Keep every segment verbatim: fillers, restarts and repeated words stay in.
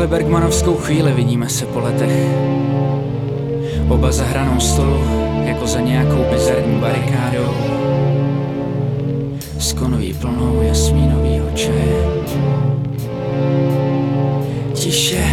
tuhle bergmanovskou chvíli vidíme se po letech. Oba za hranou stolu, jako za nějakou bizarní barikádou. S konví plnou jasmínovýho čaje. Tiše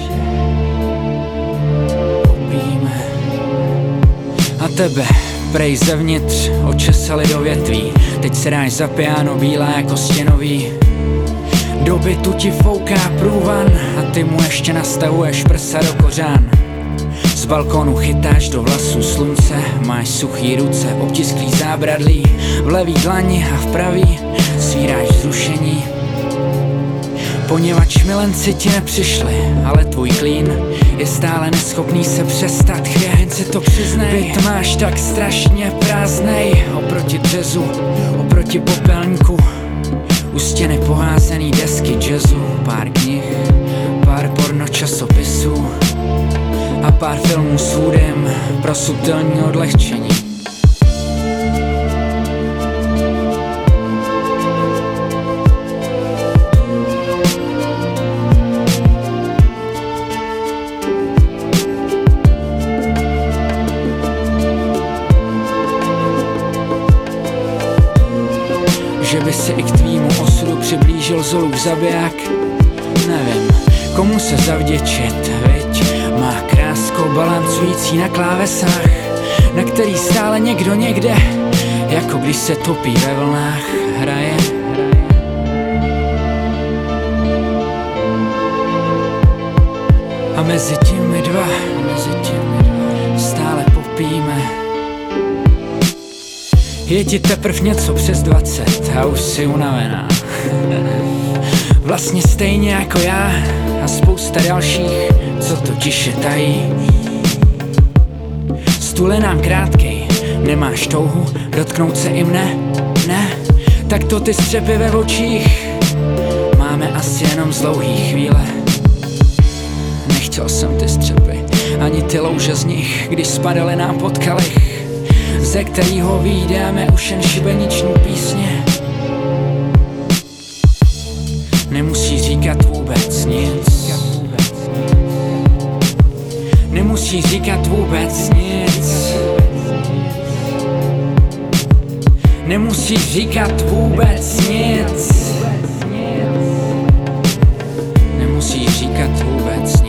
popíme. A tebe prej zevnitř očesali do větví. Teď se dáš za piano bílá jako stěnový. Do bytu ti fouká průvan a ty mu ještě nastavuješ prsa do kořán. Z balkonu chytáš do vlasů slunce, máš suchý ruce, obtisklý zábradlí. V levý dlani a v pravý svíráš vzrušení. Poněvadž milenci ti nepřišli, ale tvůj klín je stále neschopný se přestat chvět. Jen si to přiznej, byt máš tak strašně prázdnej. Oproti jazzu, oproti popelníku, u stěny poházený desky jazzu. Pár knih, pár porno časopisů a pár filmů s hudem pro subtilní odlehčení. Že by se i k tvýmu osudu přiblížil Zolův zabiják. Nevím, komu se zavděčit, viď? Má kráskou balancující na klávesách, na který stále někdo někde, jako když se topí ve vlnách, hraje. A mezi tím my dva, mezi tím my dva stále popíme. Je ti teprv něco přes dvacet a už jsi unavená. Vlastně stejně jako já a spousta dalších, co to tiše tají. Stůl je nám krátkej, nemáš touhu dotknout se i mne? Ne? Tak to ty střepy ve očích máme asi jenom z dlouhý chvíle. Nechtěl jsem ty střepy, ani ty louže z nich, když spadaly nám pod kalich, ze kterýho vyjídáme už jen šibeniční písně. Nemusí říkat vůbec nic. Nemusí říkat vůbec nic. Nemusí říkat vůbec nic. Nemusí říkat vůbec nic.